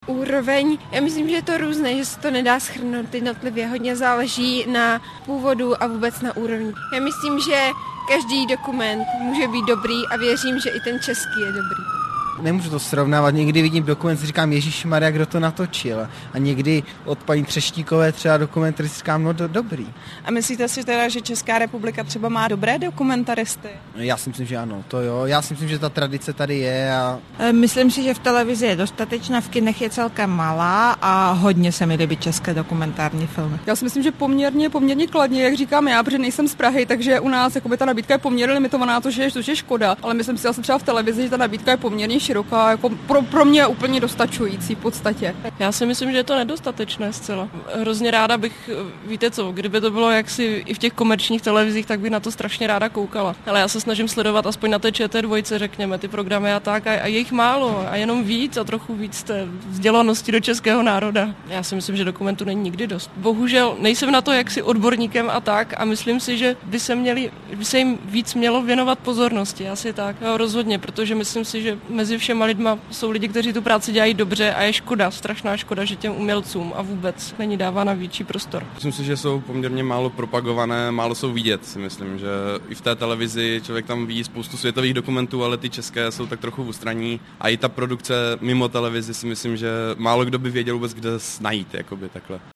Úroveň, já myslím, že je to různé, že se to nedá shrnout jednotlivě, hodně záleží na původu a vůbec na úrovni. Já myslím, že každý dokument může být dobrý a věřím, že i ten český je dobrý. Nemůžu to srovnávat, někdy vidím dokument, si říkám Ježišmarja, kdo to natočil. A někdy od paní Třeštíkové třeba dokument, který si říkám, no dobrý. A myslíte si teda, že Česká republika třeba má dobré dokumentaristy? Já si myslím, že ano, to jo. Já si myslím, že ta tradice tady je. Myslím si, že v televizi je dostatečná, v kinech je celkem malá a hodně se mi líbí české dokumentární filmy. Já si myslím, že poměrně kladně, jak říkám já, protože nejsem z Prahy, takže u nás jakoby ta nabídka je poměrně limitovaná, což je škoda, ale myslím si zase třeba v televizi, že ta nabídka je poměrně široká, jako pro mě úplně dostačující v podstatě. Já si myslím, že je to nedostatečné zcela. Hrozně ráda bych, víte co, kdyby to bylo jaksi i v těch komerčních televizích, tak bych na to strašně ráda koukala. Ale já se snažím sledovat aspoň na té ČT2, řekněme, ty programy a tak, a je jich málo a jenom víc a trochu víc té vzdělanosti do českého národa. Já si myslím, že dokumentu není nikdy dost. Bohužel nejsem na to jaksi odborníkem a tak a myslím si, že by se jim víc mělo věnovat pozornosti, asi tak. Jo, rozhodně, protože myslím si, že mezi všema lidma jsou lidi, kteří tu práci dělají dobře a je škoda, strašná škoda, že těm umělcům a vůbec není dávána větší prostor. Myslím si, že jsou poměrně málo propagované, málo jsou vidět, si myslím, že i v té televizi člověk tam vidí spoustu světových dokumentů, ale ty české jsou tak trochu v ústraní a i ta produkce mimo televizi si myslím, že málo kdo by věděl vůbec, kde najít, jakoby takhle.